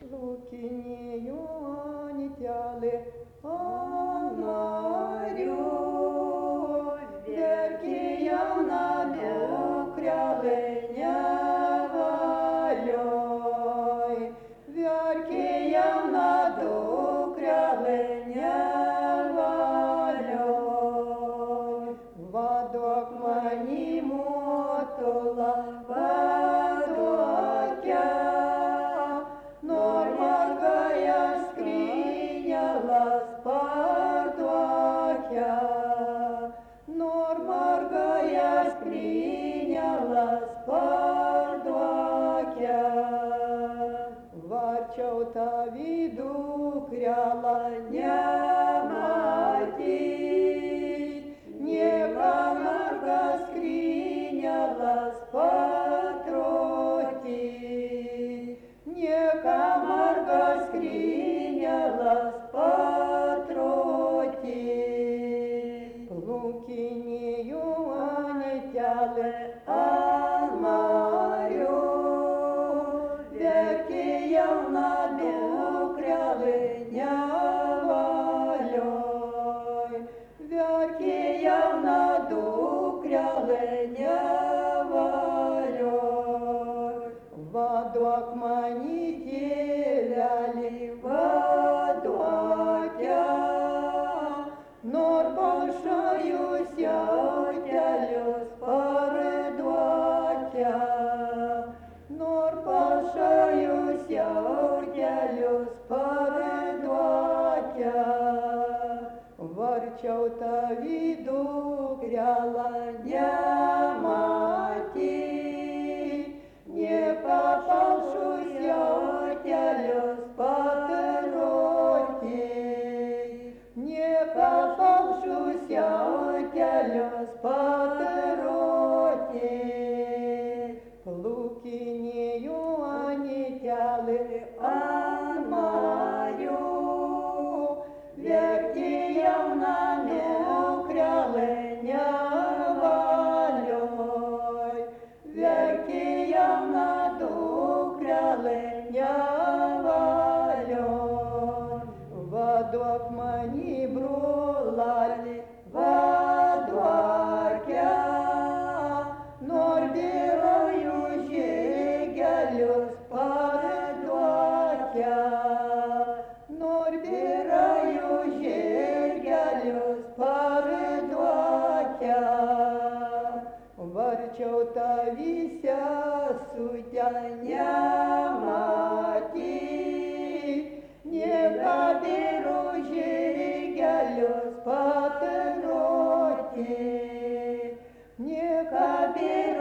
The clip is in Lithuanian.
Lūkinėjau anytelį, Mariu, verkė jauna dukrelė nevalioj, verkė jauna dukrelė nevalioj, vaduok mani motula, vaduokia, nor margąją skrynią las parduokia, nor margąją skrynią las parduokia. Varčiau tavį dukrelą nematyt, nieka margą skrynią las patrotyt, nieka margą skrynią las patrotyt. Lūkinėjau anytelį, Mariu, verkė jauna dukrelė nevalioj, verkė jauna dukrelė nevalioj. Vaduok mani tėvelį, vaduokia, nor pašajus jautelius parduokia, nor pašajus jautelius parduokia. Varčiau tavį dukrelą nematyt, nieka palšus jautelius patrotyt, nieka palšus jautelius patrotyt. Lūkinėjau anytelį, Mariu, verkė jauna dukrelė nevalioj, verkė jauna dukrelė nevalioj. Vaduok mani brolalį, vaduokia, nor birojų žirgelius parduokia, nor birojų žirgelius parduokia. Varčiau tavį sesutę nematyt, nieka birų žirgelius patrotyt, nieka birų